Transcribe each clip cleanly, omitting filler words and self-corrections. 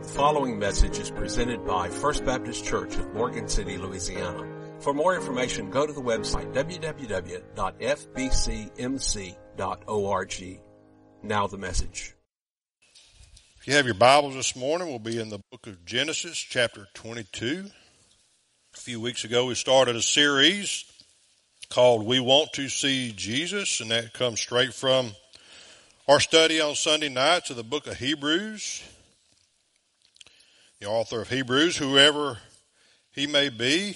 following message is presented by First Baptist Church of Morgan City, Louisiana. For more information, go to the website www.fbcmc.org. Now the message. If you have your Bibles this morning, we'll be in the book of Genesis, chapter 22. A few weeks ago, we started a series called We Want to See Jesus, and that comes straight from our study on Sunday nights of the book of Hebrews. The author of Hebrews, whoever he may be,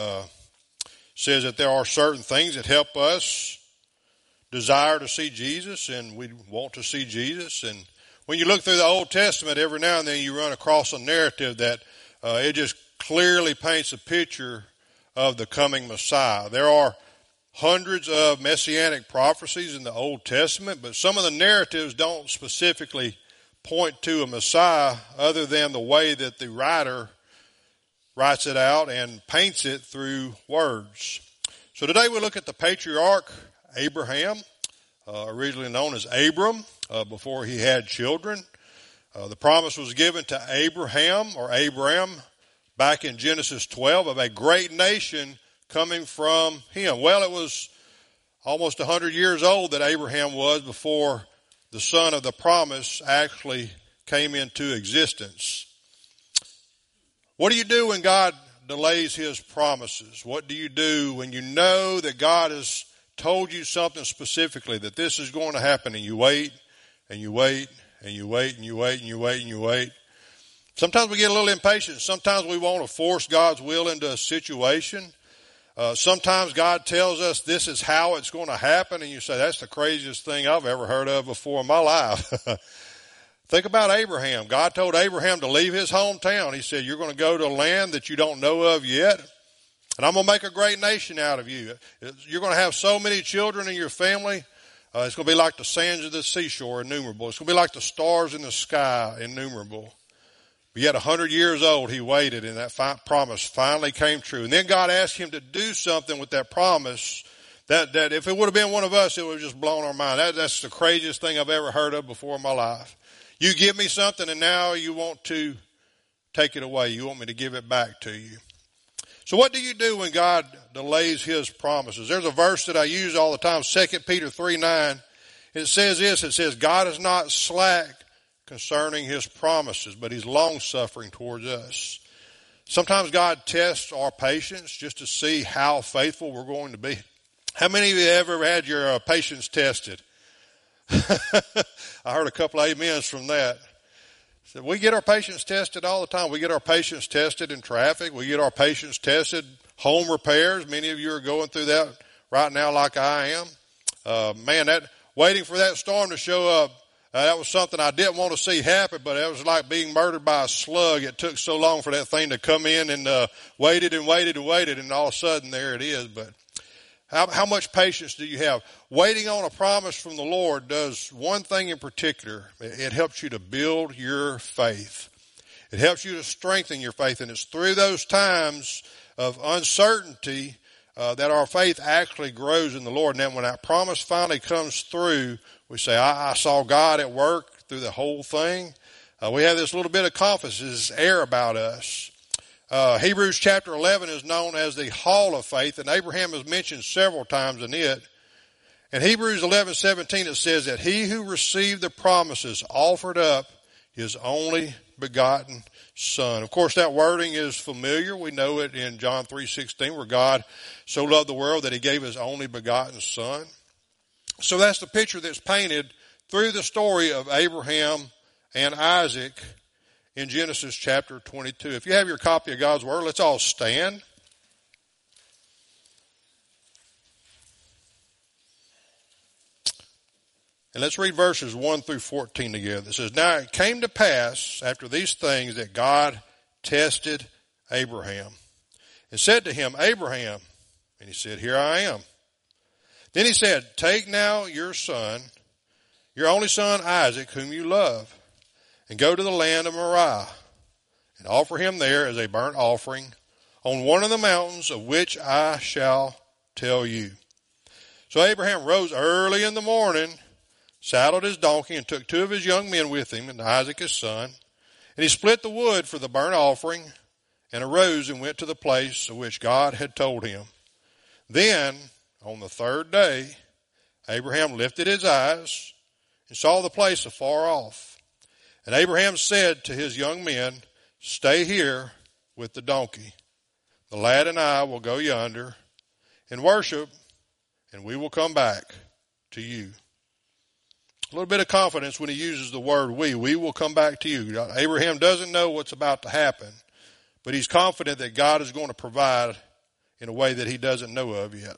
says that there are certain things that help us desire to see Jesus, and we want to see Jesus. And when you look through the Old Testament, every now and then you run across a narrative that it just clearly paints a picture of the coming Messiah. There are hundreds of messianic prophecies in the Old Testament, but some of the narratives don't specifically point to a Messiah other than the way that the writer writes it out and paints it through words. So today we look at the patriarch Abraham, originally known as Abram, before he had children. The promise was given to Abraham or Abram back in Genesis 12 of a great nation coming from him. Well, it was almost 100 years old that Abraham was before the son of the promise actually came into existence. What do you do when God delays his promises? What do you do when you know that God has told you something specifically, that this is going to happen, and you wait, and you wait, and you wait, and you wait, and you wait, and you wait? Sometimes we get a little impatient. Sometimes we want to force God's will into a situation. Sometimes God tells us this is how it's going to happen, and you say, that's the craziest thing I've ever heard of before in my life. Think about Abraham. God told Abraham to leave his hometown. He said, you're going to go to a land that you don't know of yet, and I'm going to make a great nation out of you. You're going to have so many children in your family. It's going to be like the sands of the seashore, innumerable. It's going to be like the stars in the sky, innumerable. But yet 100 years old, he waited, and that promise finally came true. And then God asked him to do something with that promise that if it would have been one of us, it would have just blown our mind. That's the craziest thing I've ever heard of before in my life. You give me something, and now you want to take it away. You want me to give it back to you. So what do you do when God delays his promises? There's a verse that I use all the time, 2 Peter 3:9. It says this, it says, God is not slack concerning his promises, but he's long-suffering towards us. Sometimes God tests our patience just to see how faithful we're going to be. How many of you ever had your patience tested? I heard a couple of amens from that. So we get our patience tested all the time. We get our patience tested in traffic. We get our patience tested home repairs. Many of you are going through that right now like I am. Waiting for that storm to show up, that was something I didn't want to see happen, but it was like being murdered by a slug. It took so long for that thing to come in, and waited and waited and waited, and all of a sudden there it is. But how much patience do you have? Waiting on a promise from the Lord does one thing in particular. It helps you to build your faith. It helps you to strengthen your faith, and it's through those times of uncertainty that our faith actually grows in the Lord. And then when that promise finally comes through, we say, I saw God at work through the whole thing. We have this little bit of confidence, this air about us. Hebrews chapter 11 is known as the hall of faith, and Abraham is mentioned several times in it. In Hebrews 11:17 it says that he who received the promises offered up his only begotten Son. Of course, that wording is familiar. We know it in John 3:16, where God so loved the world that he gave his only begotten Son. So that's the picture that's painted through the story of Abraham and Isaac in Genesis chapter 22. If you have your copy of God's Word, let's all stand. And let's read verses 1 through 14 together. It says, now it came to pass after these things that God tested Abraham and said to him, Abraham, and he said, here I am. Then he said, take now your son, your only son Isaac, whom you love, and go to the land of Moriah, and offer him there as a burnt offering on one of the mountains of which I shall tell you. So Abraham rose early in the morning, saddled his donkey, and took 2 of his young men with him, and Isaac his son, And he split the wood for the burnt offering and arose and went to the place of which God had told him. Then, on the third day, Abraham lifted his eyes and saw the place afar off. And Abraham said to his young men, "Stay here with the donkey. The lad and I will go yonder and worship, and we will come back to you." A little bit of confidence when he uses the word we. We will come back to you. Abraham doesn't know what's about to happen, but he's confident that God is going to provide in a way that he doesn't know of yet.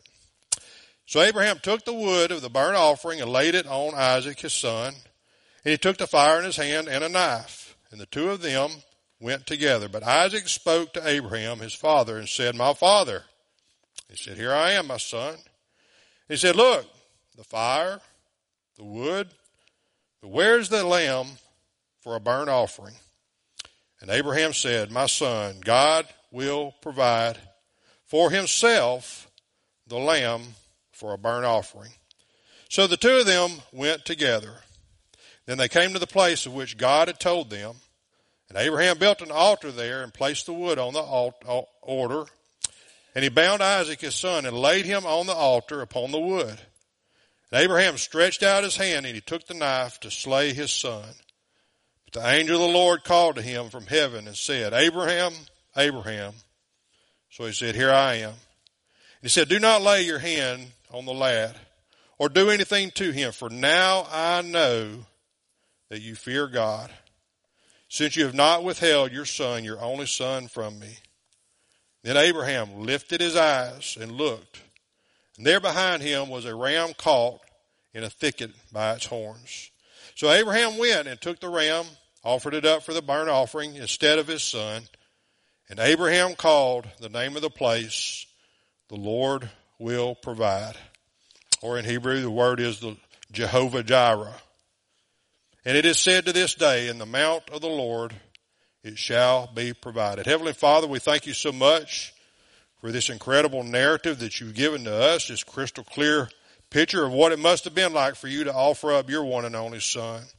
So Abraham took the wood of the burnt offering and laid it on Isaac his son. And he took the fire in his hand and a knife. And the two of them went together. But Isaac spoke to Abraham his father and said, "My father." He said, "Here I am, my son." He said, "Look, the fire, the wood, but where's the lamb for a burnt offering?" And Abraham said, "My son, God will provide for himself the lamb for a burnt offering." So the two of them went together. Then they came to the place of which God had told them. And Abraham built an altar there and placed the wood on the altar. And he bound Isaac his son and laid him on the altar upon the wood. And Abraham stretched out his hand and he took the knife to slay his son. But the angel of the Lord called to him from heaven and said, "Abraham, Abraham." So he said, "Here I am." And he said, "Do not lay your hand on the lad or do anything to him, for now I know that you fear God, since you have not withheld your son, your only son, from me." Then Abraham lifted his eyes and looked, and there behind him was a ram caught in a thicket by its horns. So Abraham went and took the ram, offered it up for the burnt offering instead of his son. And Abraham called the name of the place, "The Lord will provide." Or in Hebrew, the word is the Jehovah Jireh. And it is said to this day, "In the mount of the Lord it shall be provided." Heavenly Father, we thank you so much for this incredible narrative that you've given to us, this crystal clear picture of what it must have been like for you to offer up your one and only son.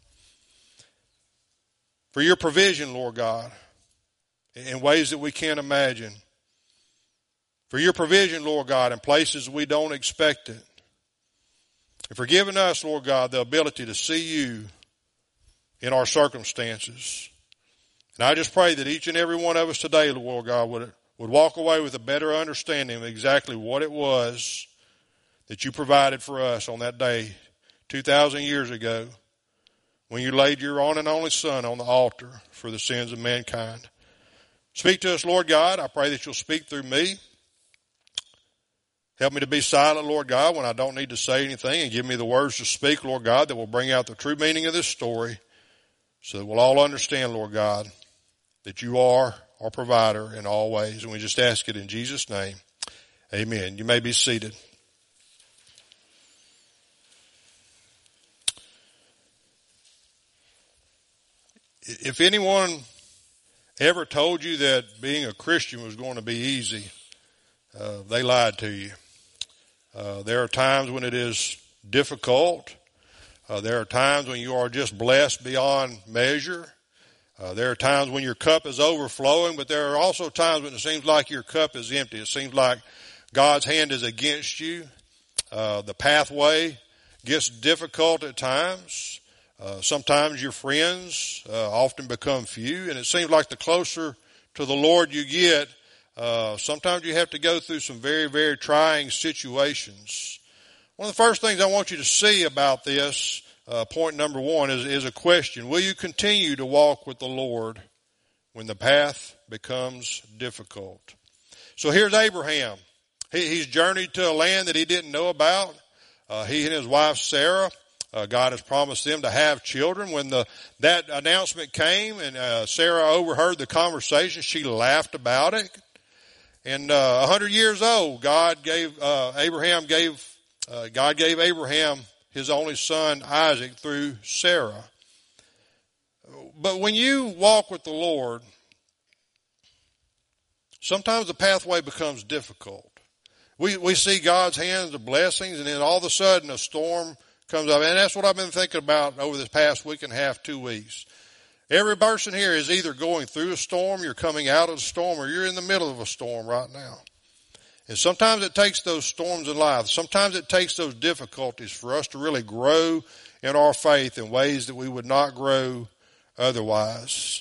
For your provision, Lord God, in ways that we can't imagine. For your provision, Lord God, in places we don't expect it. And for giving us, Lord God, the ability to see you in our circumstances. And I just pray that each and every one of us today, Lord God, would walk away with a better understanding of exactly what it was that you provided for us on that day 2,000 years ago when you laid your one and only son on the altar for the sins of mankind. Speak to us, Lord God. I pray that you'll speak through me. Help me to be silent, Lord God, when I don't need to say anything, and give me the words to speak, Lord God, that will bring out the true meaning of this story so that we'll all understand, Lord God, that you are our provider in all ways. And we just ask it in Jesus' name. Amen. You may be seated. If anyone ever told you that being a Christian was going to be easy, they lied to you. There are times when it is difficult. There are times when you are just blessed beyond measure. There are times when your cup is overflowing, but there are also times when it seems like your cup is empty. It seems like God's hand is against you. The pathway gets difficult at times. Sometimes your friends often become few, and it seems like the closer to the Lord you get, sometimes you have to go through some very, very trying situations. One of the first things I want you to see about this, point number one, is a question. Will you continue to walk with the Lord when the path becomes difficult? So here's Abraham. He's journeyed to a land that he didn't know about. He and his wife Sarah, God has promised them to have children. When that announcement came and Sarah overheard the conversation, she laughed about it. And 100 years old, God gave Abraham his only son Isaac through Sarah. But when you walk with the Lord, sometimes the pathway becomes difficult. We see God's hands of blessings, and then all of a sudden a storm comes up. And that's what I've been thinking about over this past week and a half, 2 weeks. Every person here is either going through a storm, you're coming out of a storm, or you're in the middle of a storm right now. And sometimes it takes those storms in life, sometimes it takes those difficulties for us to really grow in our faith in ways that we would not grow otherwise.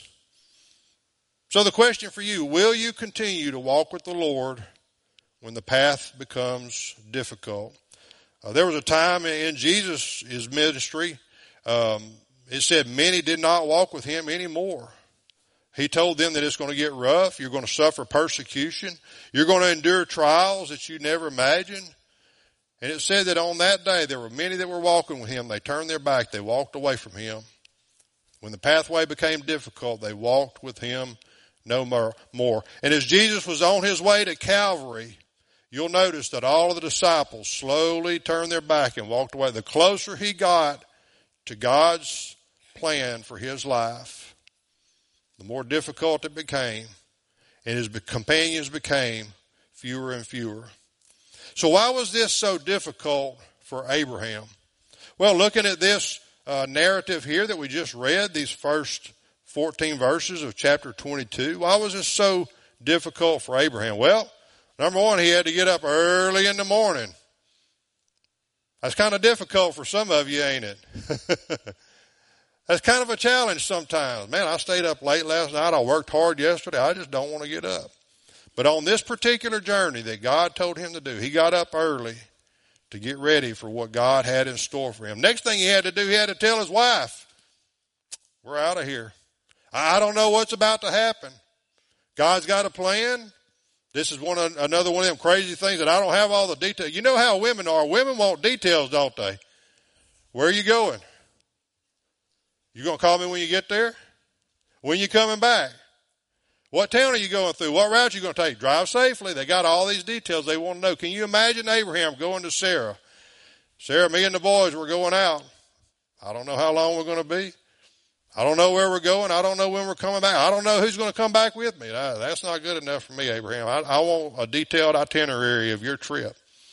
So the question for you, will you continue to walk with the Lord when the path becomes difficult? There was a time in Jesus' ministry, it said many did not walk with him anymore. He told them that it's going to get rough. You're going to suffer persecution. You're going to endure trials that you never imagined. And it said that on that day there were many that were walking with him. They turned their back. They walked away from him. When the pathway became difficult, they walked with him no more. And as Jesus was on his way to Calvary, you'll notice that all of the disciples slowly turned their back and walked away. The closer he got to God's plan for his life, the more difficult it became, and his companions became fewer and fewer. So why was this so difficult for Abraham? Well, looking at this narrative here that we just read, these first 14 verses of chapter 22, why was this so difficult for Abraham? Well, number one, he had to get up early in the morning. That's kind of difficult for some of you, ain't it? That's kind of a challenge sometimes. Man, I stayed up late last night. I worked hard yesterday. I just don't want to get up. But on this particular journey that God told him to do, he got up early to get ready for what God had in store for him. Next thing he had to do, he had to tell his wife, we're out of here. I don't know what's about to happen. God's got a plan. This is another one of them crazy things that I don't have all the details. You know how women are. Women want details, don't they? Where are you going? You going to call me when you get there? When you coming back? What town are you going through? What route are you going to take? Drive safely. They got all these details they want to know. Can you imagine Abraham going to Sarah? Sarah, me and the boys, we're going out. I don't know how long we're going to be. I don't know where we're going. I don't know when we're coming back. I don't know who's going to come back with me. That's not good enough for me, Abraham. I want a detailed itinerary of your trip.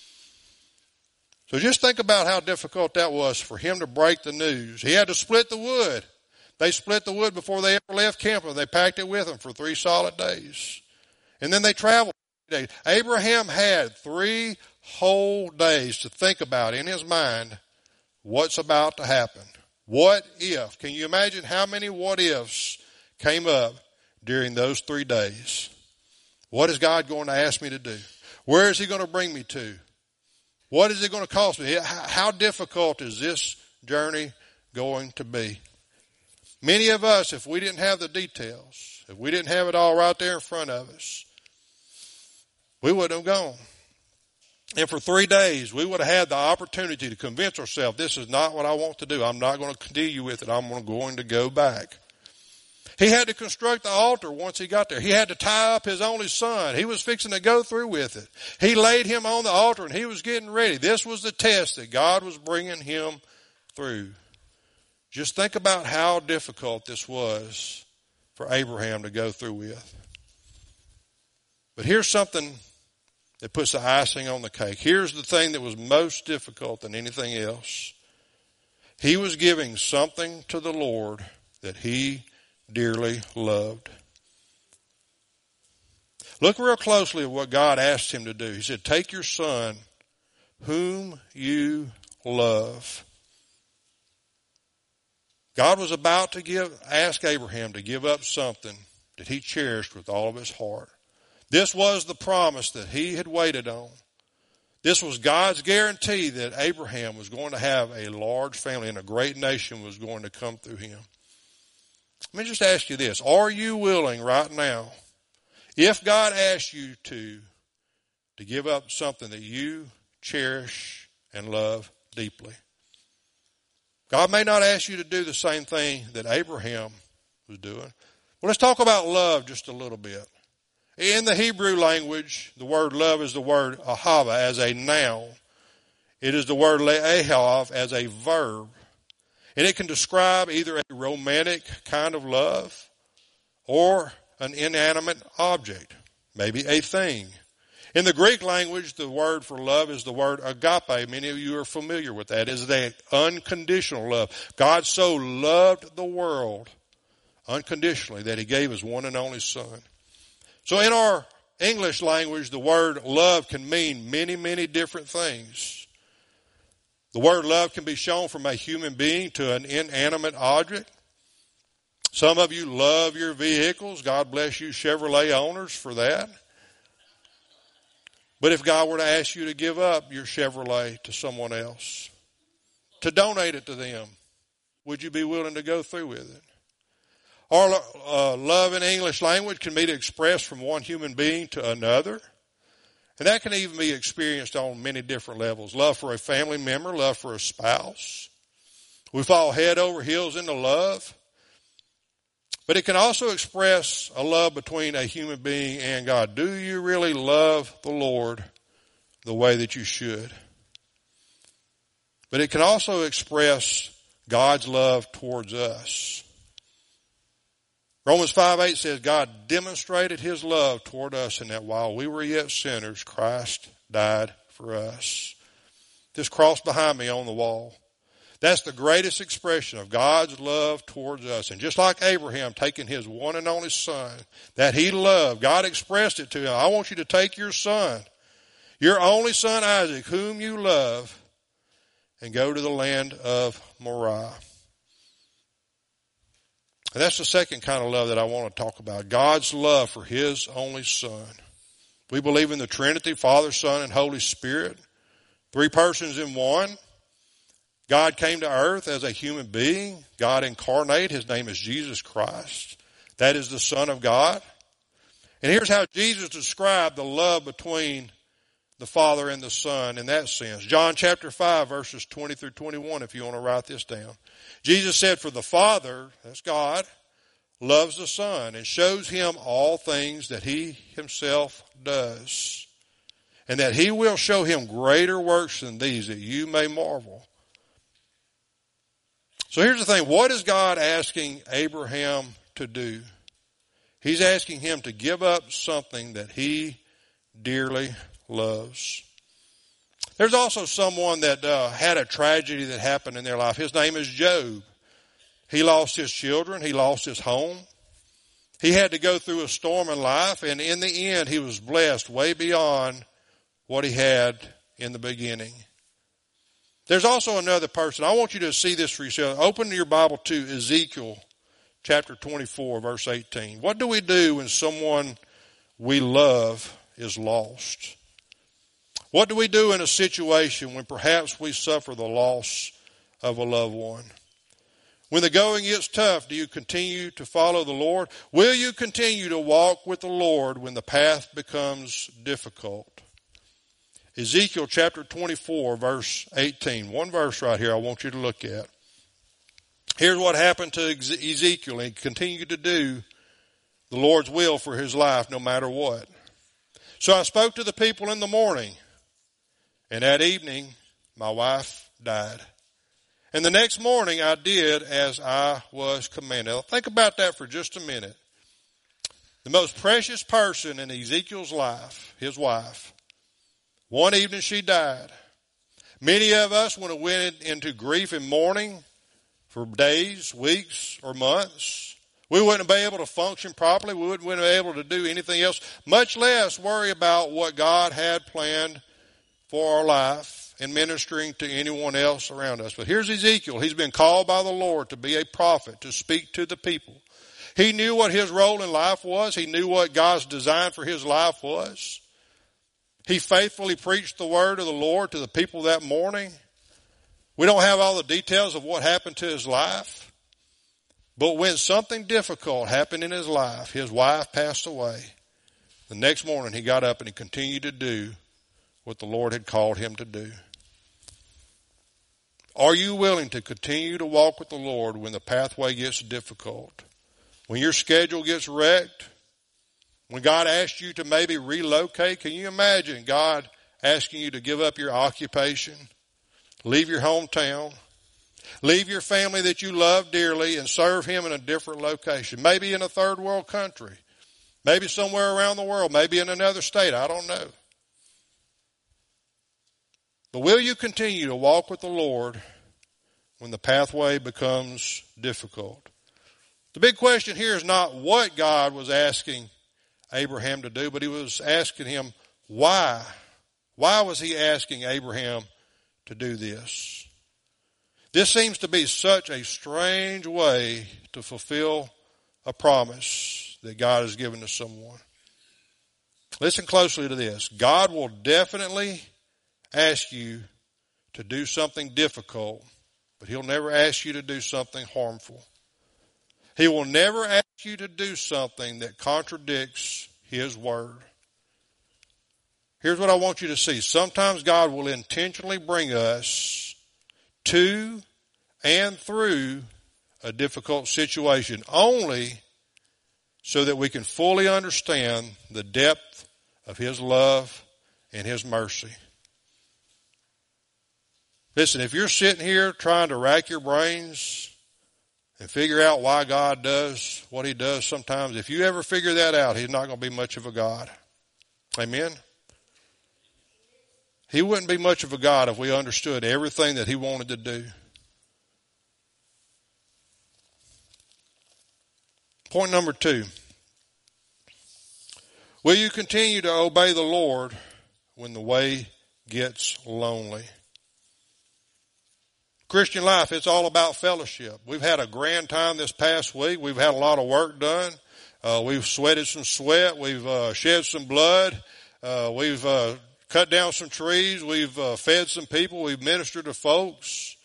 So just think about how difficult that was for him to break the news. He had to split the wood. They split the wood before they ever left camp, and they packed it with them for 3 solid days. And then they traveled 3 days. Abraham had 3 whole days to think about in his mind what's about to happen. What if? Can you imagine how many what ifs came up during those 3 days? What is God going to ask me to do? Where is he going to bring me to? What is it going to cost me? How difficult is this journey going to be? Many of us, if we didn't have the details, if we didn't have it all right there in front of us, we wouldn't have gone. And for 3 days, we would have had the opportunity to convince ourselves, this is not what I want to do. I'm not going to continue with it. I'm going to go back. He had to construct the altar once he got there. He had to tie up his only son. He was fixing to go through with it. He laid him on the altar and he was getting ready. This was the test that God was bringing him through. Just think about how difficult this was for Abraham to go through with. But here's something that puts the icing on the cake. Here's the thing that was most difficult than anything else. He was giving something to the Lord that he dearly loved. Look real closely at what God asked him to do. He said, take your son, whom you love. God was about to ask Abraham to give up something that he cherished with all of his heart. This was the promise that he had waited on. This was God's guarantee that Abraham was going to have a large family and a great nation was going to come through him. Let me just ask you this. Are you willing right now, if God asks you to give up something that you cherish and love deeply? God may not ask you to do the same thing that Abraham was doing. Well, let's talk about love just a little bit. In the Hebrew language, the word love is the word ahava as a noun. It is the word le'ahav as a verb. And it can describe either a romantic kind of love or an inanimate object, maybe a thing. In the Greek language, the word for love is the word agape. Many of you are familiar with that. It is that unconditional love. God so loved the world. unconditionally, that he gave his one and only Son. So in our English language, the word love can mean many, many different things. The word love can be shown from a human being to an inanimate object. Some of you love your vehicles. God bless you, Chevrolet owners, for that. But if God were to ask you to give up your Chevrolet to someone else, to donate it to them, would you be willing to go through with it? Or love in English language can be expressed from one human being to another. And that can even be experienced on many different levels. Love for a family member, love for a spouse. We fall head over heels into love. But it can also express a love between a human being and God. Do you really love the Lord the way that you should? But it can also express God's love towards us. Romans 5:8 says, God demonstrated his love toward us in that while we were yet sinners, Christ died for us. This cross behind me on the wall. That's the greatest expression of God's love towards us. And just like Abraham taking his one and only son that he loved, God expressed it to him. I want you to take your son, your only son Isaac, whom you love, and go to the land of Moriah. And that's the second kind of love that I want to talk about. God's love for his only son. We believe in the Trinity, Father, Son, and Holy Spirit. 3 persons in one. God came to earth as a human being. God incarnate. His name is Jesus Christ. That is the Son of God. And here's how Jesus described the love between the Father and the Son in that sense. John chapter 5, verses 20 through 21, if you want to write this down. Jesus said, for the Father, that's God, loves the Son and shows him all things that he himself does, and that he will show him greater works than these, that you may marvel. So here's the thing. What is God asking Abraham to do? He's asking him to give up something that he dearly loves. There's also someone that had a tragedy that happened in their life. His name is Job. He lost his children. He lost his home. He had to go through a storm in life, and in the end, he was blessed way beyond what he had in the beginning. There's also another person. I want you to see this for yourself. Open your Bible to Ezekiel chapter 24, verse 18. What do we do when someone we love is lost? What do we do in a situation when perhaps we suffer the loss of a loved one? When the going gets tough, do you continue to follow the Lord? Will you continue to walk with the Lord when the path becomes difficult? Ezekiel chapter 24, verse 18. One verse right here I want you to look at. Here's what happened to Ezekiel. He continued to do the Lord's will for his life no matter what. So I spoke to the people in the morning, and that evening my wife died. And the next morning I did as I was commanded. Now, think about that for just a minute. The most precious person in Ezekiel's life, his wife, one evening she died. Many of us would have went into grief and mourning for days, weeks, or months. We wouldn't be able to function properly. We wouldn't be able to do anything else, much less worry about what God had planned for our life and ministering to anyone else around us. But here's Ezekiel. He's been called by the Lord to be a prophet, to speak to the people. He knew what his role in life was. He knew what God's design for his life was. He faithfully preached the word of the Lord to the people that morning. We don't have all the details of what happened to his life. But when something difficult happened in his life, his wife passed away. The next morning he got up and he continued to do what the Lord had called him to do. Are you willing to continue to walk with the Lord when the pathway gets difficult? When your schedule gets wrecked? When God asks you to maybe relocate? Can you imagine God asking you to give up your occupation, leave your hometown, leave your family that you love dearly and serve him in a different location? Maybe in a third world country. Maybe somewhere around the world. Maybe in another state. I don't know. But will you continue to walk with the Lord when the pathway becomes difficult? The big question here is not what God was asking Abraham to do, but he was asking him why. Why was he asking Abraham to do this? This seems to be such a strange way to fulfill a promise that God has given to someone. Listen closely to this. God will definitely ask you to do something difficult, but he'll never ask you to do something harmful. He will never ask you to do something that contradicts his word. Here's what I want you to see. Sometimes God will intentionally bring us to and through a difficult situation only so that we can fully understand the depth of his love and his mercy. Listen, if you're sitting here trying to rack your brains and figure out why God does what he does sometimes, if you ever figure that out, he's not going to be much of a God. Amen? He wouldn't be much of a God if we understood everything that he wanted to do. Point number 2. Will you continue to obey the Lord when the way gets lonely? Christian life, it's all about fellowship. We've had a grand time this past week. We've had a lot of work done. We've sweated some sweat. We've shed some blood. We've cut down some trees. We've fed some people. We've ministered to folks.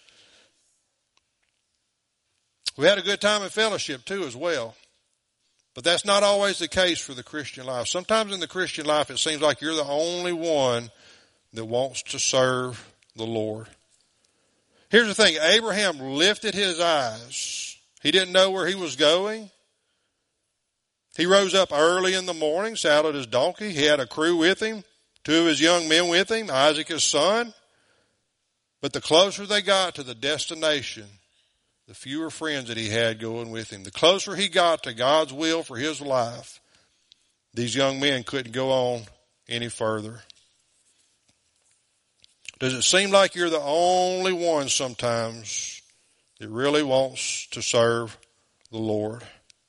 We had a good time in fellowship too as well. But that's not always the case for the Christian life. Sometimes in the Christian life it seems like you're the only one that wants to serve the Lord. Here's the thing. Abraham lifted his eyes. He didn't know where he was going. He rose up early in the morning, saddled his donkey. He had a crew with him, 2 of his young men with him, Isaac his son. But the closer they got to the destination, the fewer friends that he had going with him. The closer he got to God's will for his life, these young men couldn't go on any further. Does it seem like you're the only one sometimes that really wants to serve the Lord?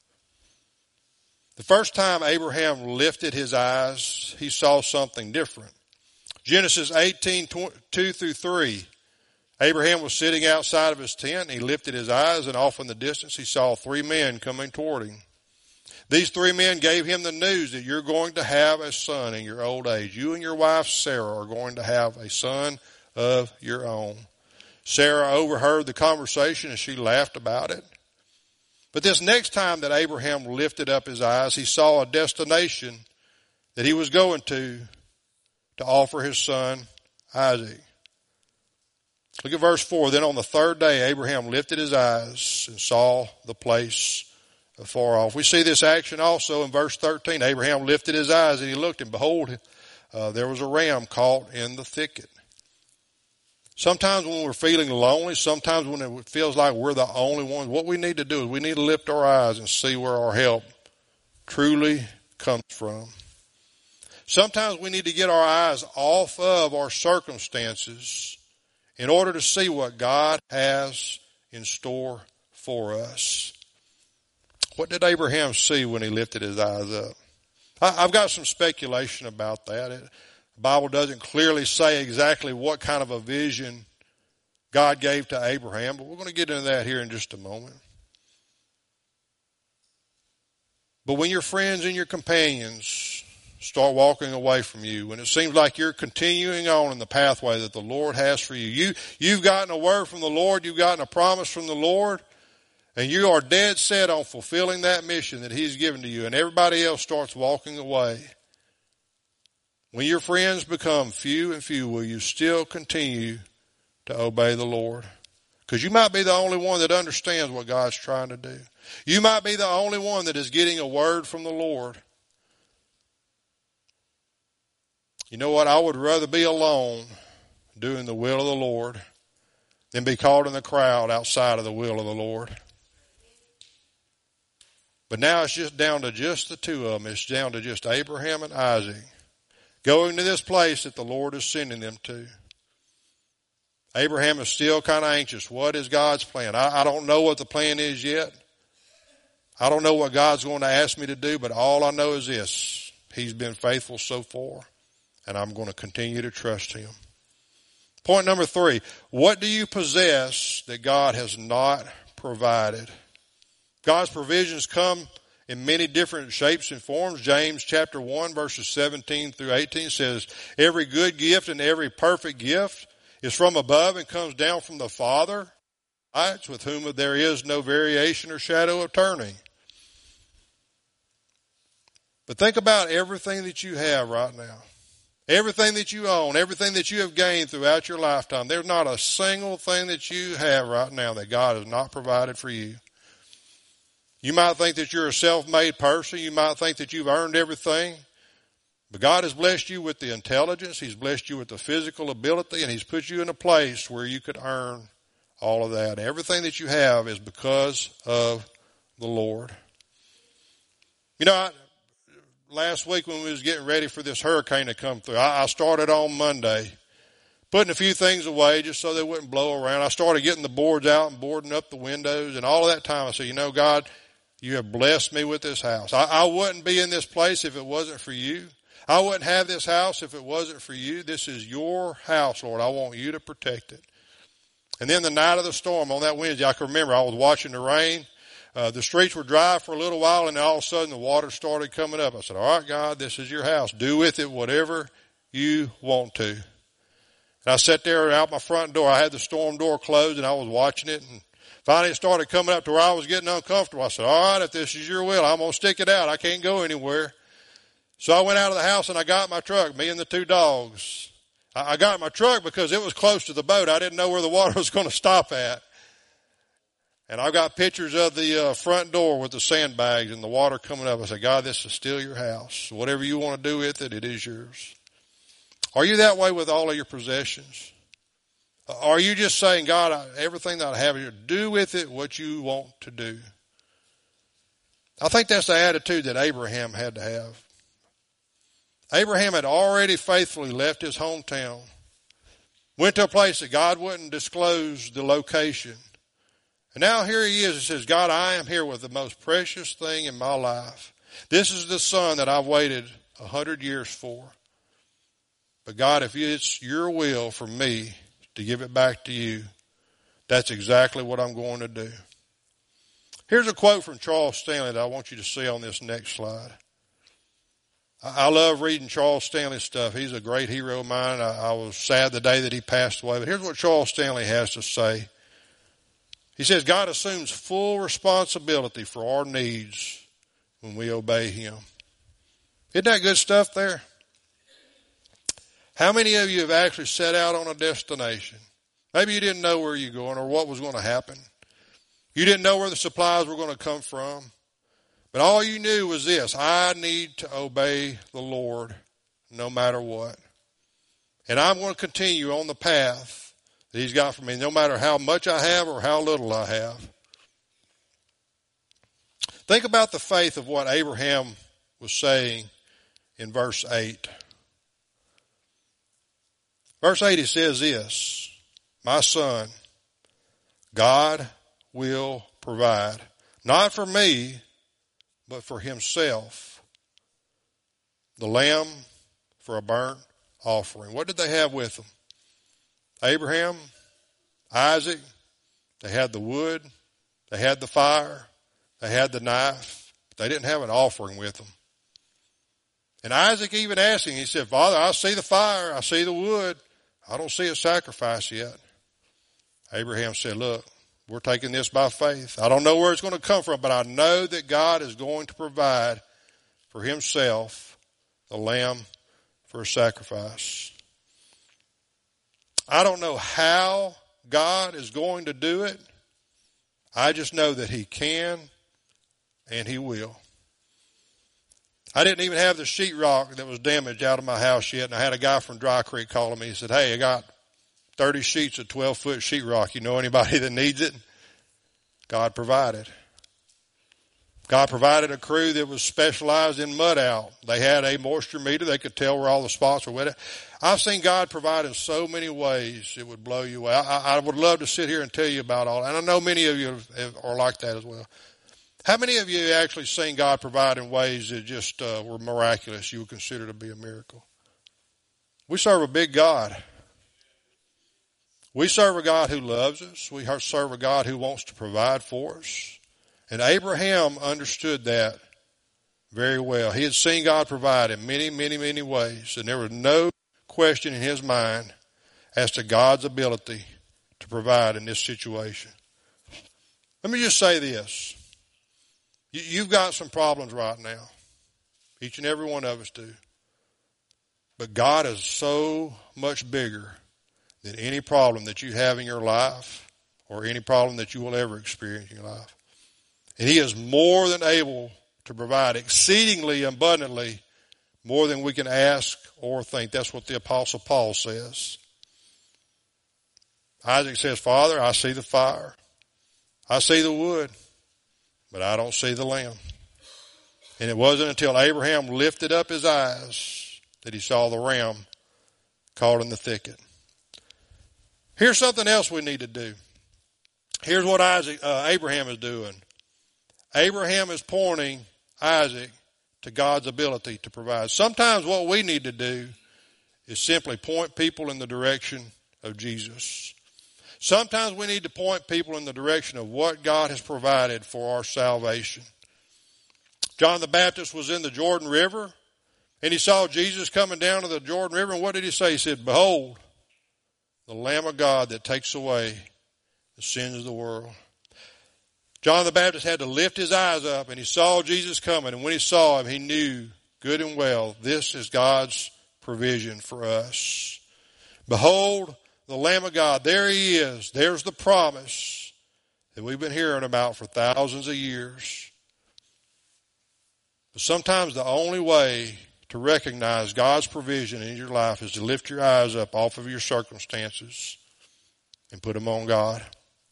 The first time Abraham lifted his eyes, he saw something different. Genesis 18:2-3. Abraham was sitting outside of his tent, and he lifted his eyes, and off in the distance he saw 3 men coming toward him. These 3 men gave him the news that you're going to have a son in your old age. You and your wife Sarah are going to have a son of your own. Sarah overheard the conversation and she laughed about it. But this next time that Abraham lifted up his eyes, he saw a destination that he was going to offer his son Isaac. Look at verse 4. Then on the 3rd day, Abraham lifted his eyes and saw the place afar off. We see this action also in verse 13. Abraham lifted his eyes and he looked, and behold, there was a ram caught in the thicket. Sometimes when we're feeling lonely, sometimes when it feels like we're the only ones, what we need to do is we need to lift our eyes and see where our help truly comes from. Sometimes we need to get our eyes off of our circumstances in order to see what God has in store for us. What did Abraham see when he lifted his eyes up? I've got some speculation about that. The Bible doesn't clearly say exactly what kind of a vision God gave to Abraham, but we're going to get into that here in just a moment. But when your friends and your companions start walking away from you, when it seems like you're continuing on in the pathway that the Lord has for you, you've gotten a word from the Lord, you've gotten a promise from the Lord, and you are dead set on fulfilling that mission that he's given to you, and everybody else starts walking away. When your friends become few and few, will you still continue to obey the Lord? Because you might be the only one that understands what God's trying to do. You might be the only one that is getting a word from the Lord. You know what? I would rather be alone doing the will of the Lord than be caught in the crowd outside of the will of the Lord. But now it's just down to just the 2 of them. It's down to just Abraham and Isaac going to this place that the Lord is sending them to. Abraham is still kind of anxious. What is God's plan? I don't know what the plan is yet. I don't know what God's going to ask me to do, but all I know is this. He's been faithful so far, and I'm going to continue to trust him. Point number 3, what do you possess that God has not provided? God's provisions come in many different shapes and forms. James chapter 1 verses 17 through 18 says, every good gift and every perfect gift is from above and comes down from the Father, with whom there is no variation or shadow of turning. But think about everything that you have right now. Everything that you own, everything that you have gained throughout your lifetime. There's not a single thing that you have right now that God has not provided for you. You might think that you're a self-made person. You might think that you've earned everything. But God has blessed you with the intelligence. He's blessed you with the physical ability. And he's put you in a place where you could earn all of that. Everything that you have is because of the Lord. You know, last week when we was getting ready for this hurricane to come through, I started on Monday putting a few things away just so they wouldn't blow around. I started getting the boards out and boarding up the windows, and all of that time I said, you know, God, you have blessed me with this house. I wouldn't be in this place if it wasn't for you. I wouldn't have this house if it wasn't for you. This is your house, Lord. I want you to protect it. And then the night of the storm on that Wednesday, I can remember I was watching the rain. The streets were dry for a little while, and then all of a sudden the water started coming up. I said, all right, God, this is your house. Do with it whatever you want to. And I sat there out my front door. I had the storm door closed, and I was watching it. And finally it started coming up to where I was getting uncomfortable. I said, all right, if this is your will, I'm going to stick it out. I can't go anywhere. So I went out of the house, and I got my truck, me and the 2 dogs. I got my truck because it was close to the boat. I didn't know where the water was going to stop at. And I've got pictures of the front door with the sandbags and the water coming up. I said, God, this is still your house. Whatever you want to do with it, it is yours. Are you that way with all of your possessions? Are you just saying, God, everything that I have here, do with it what you want to do? I think that's the attitude that Abraham had to have. Abraham had already faithfully left his hometown, went to a place that God wouldn't disclose the location. And now here he is. He says, God, I am here with the most precious thing in my life. This is the son that I've waited 100 years for. But God, if it's your will for me to give it back to you, that's exactly what I'm going to do. Here's a quote from Charles Stanley that I want you to see on this next slide. I love reading Charles Stanley's stuff. He's a great hero of mine. I was sad the day that he passed away. But here's what Charles Stanley has to say. He says, God assumes full responsibility for our needs when we obey him. Isn't that good stuff there? How many of you have actually set out on a destination? Maybe you didn't know where you're going or what was going to happen. You didn't know where the supplies were going to come from. But all you knew was this: I need to obey the Lord no matter what. And I'm going to continue on the path that he's got for me, no matter how much I have or how little I have. Think about the faith of what Abraham was saying in verse 8. Verse 8, he says this: my son, God will provide, not for me, but for himself, the lamb for a burnt offering. What did they have with them? Abraham, Isaac, they had the wood, they had the fire, they had the knife, but they didn't have an offering with them. And Isaac even asked him, he said, Father, I see the fire, I see the wood, I don't see a sacrifice yet. Abraham said, look, we're taking this by faith. I don't know where it's going to come from, but I know that God is going to provide for himself the lamb for a sacrifice. I don't know how God is going to do it. I just know that he can and he will. I didn't even have the sheetrock that was damaged out of my house yet, and I had a guy from Dry Creek calling me. He said, hey, I got 30 sheets of 12-foot sheetrock. You know anybody that needs it? God provided. God provided a crew that was specialized in mud out. They had a moisture meter. They could tell where all the spots were wet. I've seen God provide in so many ways it would blow you away. I would love to sit here and tell you about all, and I know many of you are like that as well. How many of you actually seen God provide in ways that just were miraculous, you would consider to be a miracle? We serve a big God. We serve a God who loves us. We serve a God who wants to provide for us. And Abraham understood that very well. He had seen God provide in many, many, many ways. And there was no question in his mind as to God's ability to provide in this situation. Let me just say this. You've got some problems right now. Each and every one of us do. But God is so much bigger than any problem that you have in your life or any problem that you will ever experience in your life. And He is more than able to provide exceedingly abundantly more than we can ask or think. That's what the Apostle Paul says. Isaac says, Father, I see the fire. I see the wood, but I don't see the lamb. And it wasn't until Abraham lifted up his eyes that he saw the ram caught in the thicket. Here's something else we need to do. Here's what Abraham is doing. Abraham is pointing Isaac to God's ability to provide. Sometimes what we need to do is simply point people in the direction of Jesus. Sometimes we need to point people in the direction of what God has provided for our salvation. John the Baptist was in the Jordan River, and he saw Jesus coming down to the Jordan River, and what did he say? He said, Behold, the Lamb of God that takes away the sins of the world. John the Baptist had to lift his eyes up, and he saw Jesus coming, and when he saw him, he knew good and well, this is God's provision for us. Behold, the Lamb of God, there He is. There's the promise that we've been hearing about for thousands of years. But sometimes the only way to recognize God's provision in your life is to lift your eyes up off of your circumstances and put them on God.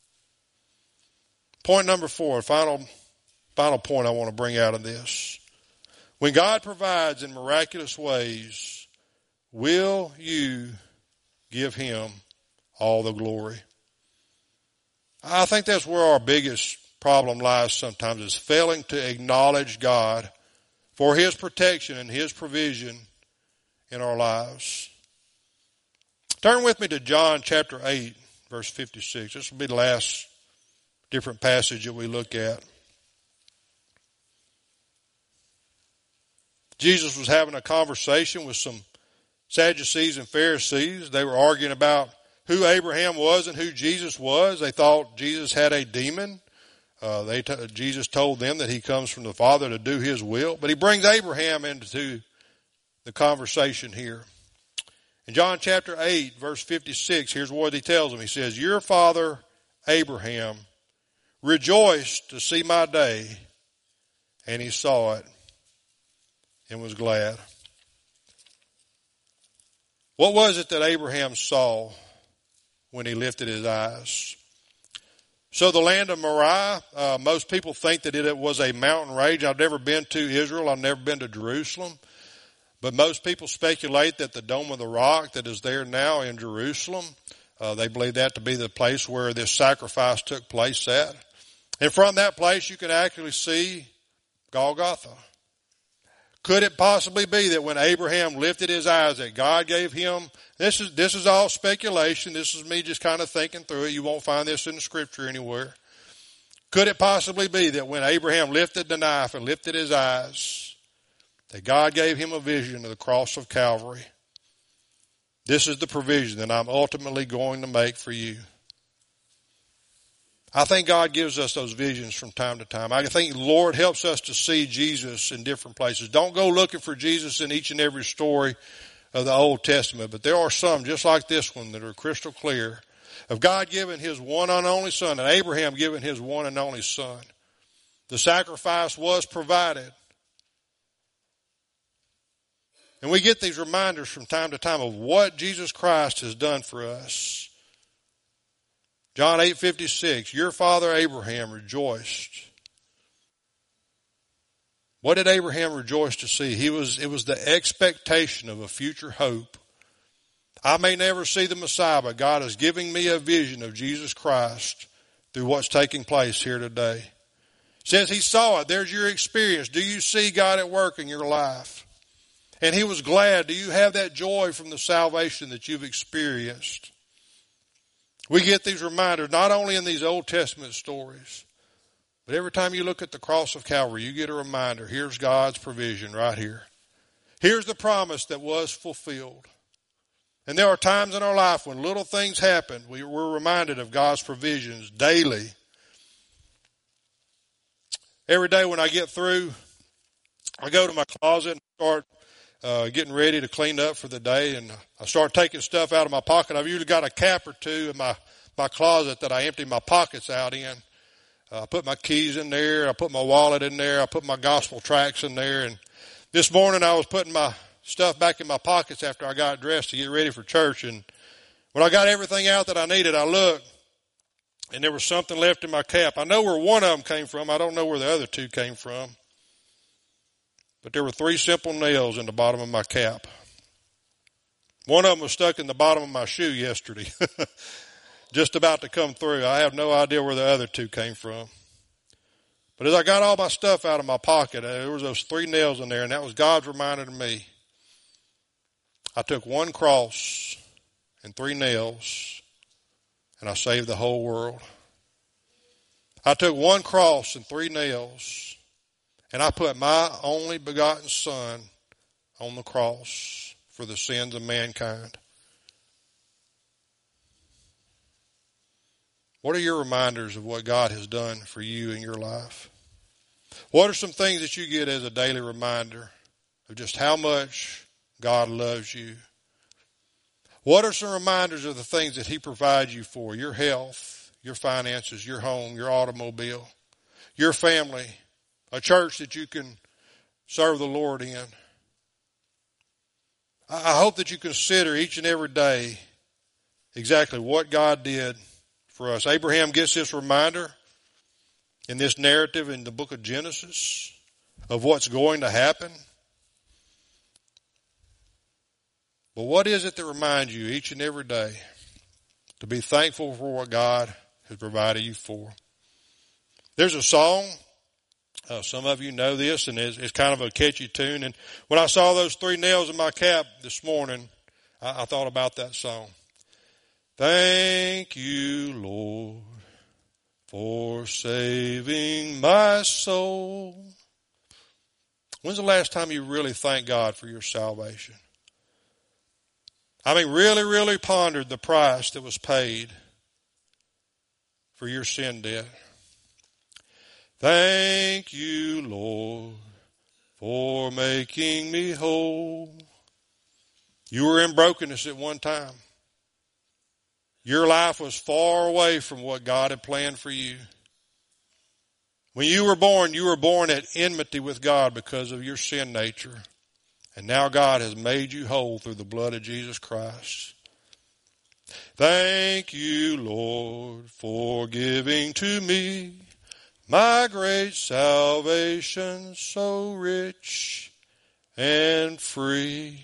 Point number 4, final point I want to bring out of this. When God provides in miraculous ways, will you give Him all the glory? I think that's where our biggest problem lies sometimes, is failing to acknowledge God for His protection and His provision in our lives. Turn with me to John chapter 8, verse 56. This will be the last different passage that we look at. Jesus was having a conversation with some Sadducees and Pharisees. They were arguing about who Abraham was and who Jesus was. They thought Jesus had a demon. Jesus told them that He comes from the Father to do His will. But He brings Abraham into the conversation here. In John chapter 8, verse 56, here's what He tells them. He says, Your father Abraham rejoiced to see my day, and he saw it and was glad. What was it that Abraham saw when he lifted his eyes? So the land of Moriah, most people think that it was a mountain range. I've never been to Israel. I've never been to Jerusalem. But most people speculate that the Dome of the Rock that is there now in Jerusalem, they believe that to be the place where this sacrifice took place at. And from that place you can actually see Golgotha. Could it possibly be that when Abraham lifted his eyes that God gave him, this is all speculation, this is me just kind of thinking through it, you won't find this in the scripture anywhere. Could it possibly be that when Abraham lifted the knife and lifted his eyes, that God gave him a vision of the cross of Calvary? This is the provision that I'm ultimately going to make for you. I think God gives us those visions from time to time. I think the Lord helps us to see Jesus in different places. Don't go looking for Jesus in each and every story of the Old Testament, but there are some just like this one that are crystal clear of God giving His one and only Son, and Abraham giving his one and only son. The sacrifice was provided. And we get these reminders from time to time of what Jesus Christ has done for us. John 8:56, your father Abraham rejoiced. What did Abraham rejoice to see? It was the expectation of a future hope. I may never see the Messiah, but God is giving me a vision of Jesus Christ through what's taking place here today. Says he saw it. There's your experience. Do you see God at work in your life? And he was glad. Do you have that joy from the salvation that you've experienced? We get these reminders not only in these Old Testament stories, but every time you look at the cross of Calvary, you get a reminder. Here's God's provision right here. Here's the promise that was fulfilled. And there are times in our life when little things happen. We're reminded of God's provisions daily. Every day when I get through, I go to my closet and start getting ready to clean up for the day, and I start taking stuff out of my pocket. I've usually got a cap or two in my closet that I empty my pockets out in. I put my keys in there. I put my wallet in there. I put my gospel tracts in there. And this morning I was putting my stuff back in my pockets after I got dressed to get ready for church. And when I got everything out that I needed, I looked, and there was something left in my cap. I know where one of them came from. I don't know where the other two came from. But there were 3 simple nails in the bottom of my cap. One of them was stuck in the bottom of my shoe yesterday. Just about to come through. I have no idea where the other 2 came from. But as I got all my stuff out of my pocket, there was those 3 nails in there, and that was God's reminder to me. I took 1 cross and 3 nails, and I saved the whole world. I took 1 cross and 3 nails, and I put my only begotten Son on the cross for the sins of mankind. What are your reminders of what God has done for you in your life? What are some things that you get as a daily reminder of just how much God loves you? What are some reminders of the things that he provides you for? Your health, your finances, your home, your automobile, your family, a church that you can serve the Lord in. I hope that you consider each and every day exactly what God did for us. Abraham gets this reminder in this narrative in the book of Genesis of what's going to happen. But what is it that reminds you each and every day to be thankful for what God has provided you for? There's a song, some of you know this, and it's kind of a catchy tune. And when I saw those 3 nails in my cap this morning, I thought about that song. Thank you, Lord, for saving my soul. When's the last time you really thanked God for your salvation? I mean, really pondered the price that was paid for your sin debt. Thank you, Lord, for making me whole. You were in brokenness at one time. Your life was far away from what God had planned for you. When you were born at enmity with God because of your sin nature. And now God has made you whole through the blood of Jesus Christ. Thank you, Lord, for giving to me my great salvation, so rich and free.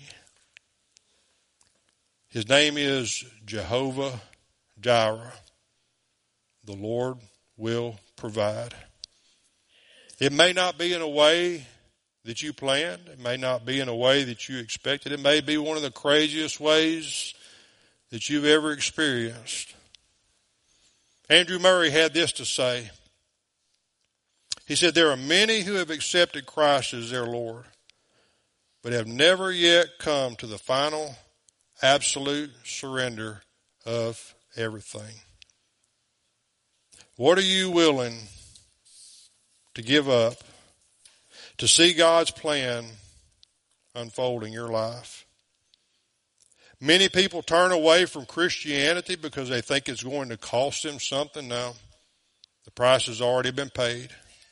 His name is Jehovah Jireh. The Lord will provide. It may not be in a way that you planned. It may not be in a way that you expected. It may be one of the craziest ways that you've ever experienced. Andrew Murray had this to say. He said, there are many who have accepted Christ as their Lord, but have never yet come to the final, absolute surrender of everything. What are you willing to give up to see God's plan unfold in your life? Many people turn away from Christianity because they think it's going to cost them something. No, the price has already been paid.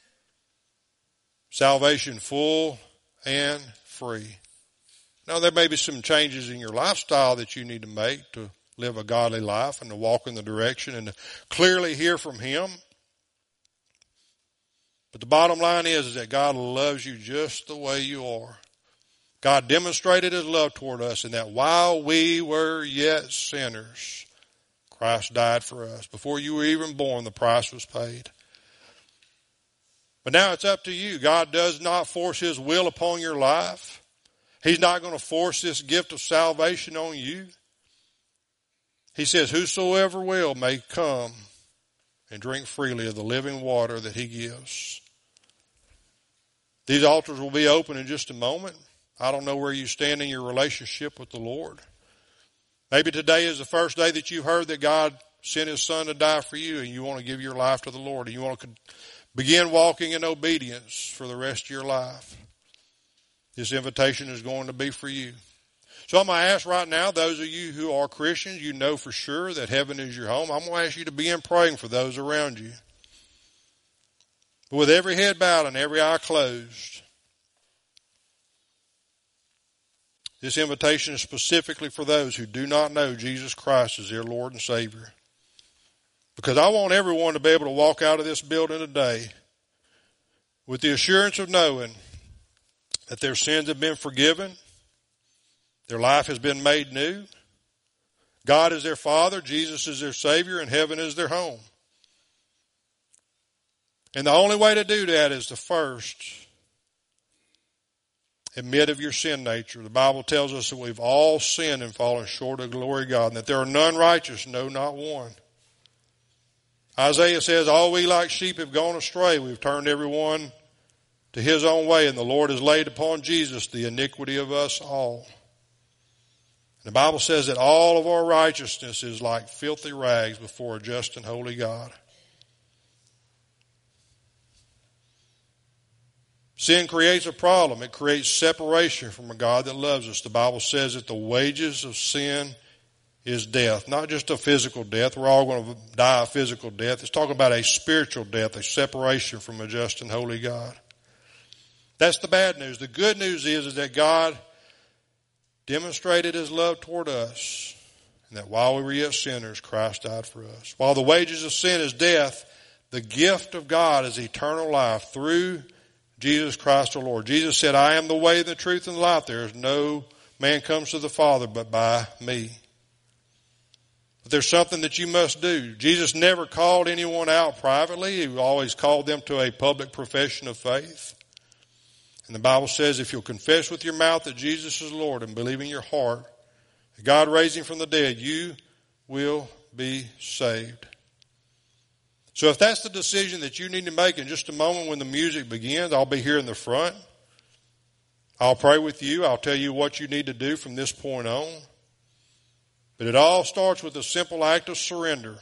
Salvation full and free. Now, there may be some changes in your lifestyle that you need to make to live a godly life and to walk in the direction and to clearly hear from Him. But the bottom line is that God loves you just the way you are. God demonstrated His love toward us in that while we were yet sinners, Christ died for us. Before you were even born, the price was paid. But now it's up to you. God does not force his will upon your life. He's not going to force this gift of salvation on you. He says, whosoever will may come and drink freely of the living water that he gives. These altars will be open in just a moment. I don't know where you stand in your relationship with the Lord. Maybe today is the first day that you've heard that God sent his son to die for you, and you want to give your life to the Lord, and you want to begin walking in obedience for the rest of your life. This invitation is going to be for you. So I'm going to ask right now, those of you who are Christians, you know for sure that heaven is your home. I'm going to ask you to begin praying for those around you. With every head bowed and every eye closed, this invitation is specifically for those who do not know Jesus Christ as their Lord and Savior. Because I want everyone to be able to walk out of this building today with the assurance of knowing that their sins have been forgiven, their life has been made new, God is their Father, Jesus is their Savior, and heaven is their home. And the only way to do that is to first admit of your sin nature. The Bible tells us that we've all sinned and fallen short of the glory of God, and that there are none righteous, no, not one. Isaiah says, all we like sheep have gone astray. We've turned everyone to his own way, and the Lord has laid upon Jesus the iniquity of us all. And the Bible says that all of our righteousness is like filthy rags before a just and holy God. Sin creates a problem. It creates separation from a God that loves us. The Bible says that the wages of sin is death. Not just a physical death. We're all going to die a physical death. It's talking about a spiritual death, a separation from a just and holy God. That's the bad news. The good news is that God demonstrated his love toward us, and that while we were yet sinners, Christ died for us. While the wages of sin is death, the gift of God is eternal life through Jesus Christ our Lord. Jesus said, I am the way, the truth, and the life. There is no man comes to the Father but by me. But there's something that you must do. Jesus never called anyone out privately. He always called them to a public profession of faith. And the Bible says if you'll confess with your mouth that Jesus is Lord and believe in your heart that God raised him from the dead, you will be saved. So if that's the decision that you need to make in just a moment when the music begins, I'll be here in the front. I'll pray with you. I'll tell you what you need to do from this point on. But it all starts with a simple act of surrender.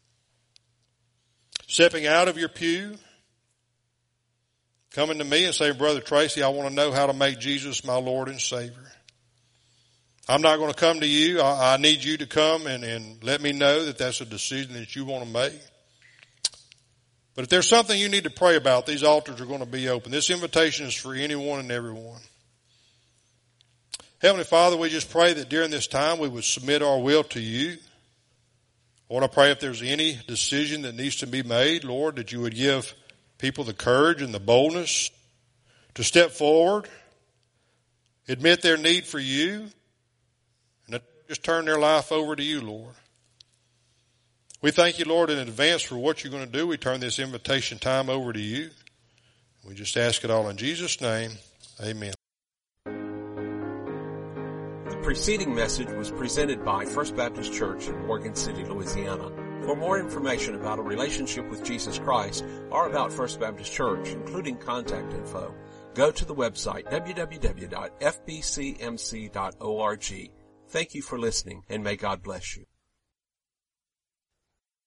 Stepping out of your pew, coming to me and saying, Brother Tracy, I want to know how to make Jesus my Lord and Savior. I'm not going to come to you. I need you to come and let me know that that's a decision that you want to make. But if there's something you need to pray about, these altars are going to be open. This invitation is for anyone and everyone. Heavenly Father, we just pray that during this time we would submit our will to you. Lord, I pray if there's any decision that needs to be made, Lord, that you would give people the courage and the boldness to step forward, admit their need for you, and just turn their life over to you, Lord. We thank you, Lord, in advance for what you're going to do. We turn this invitation time over to you. We just ask it all in Jesus' name. Amen. The preceding message was presented by First Baptist Church in Morgan City, Louisiana. For more information about a relationship with Jesus Christ or about First Baptist Church, including contact info, go to the website www.fbcmc.org. Thank you for listening, and may God bless you.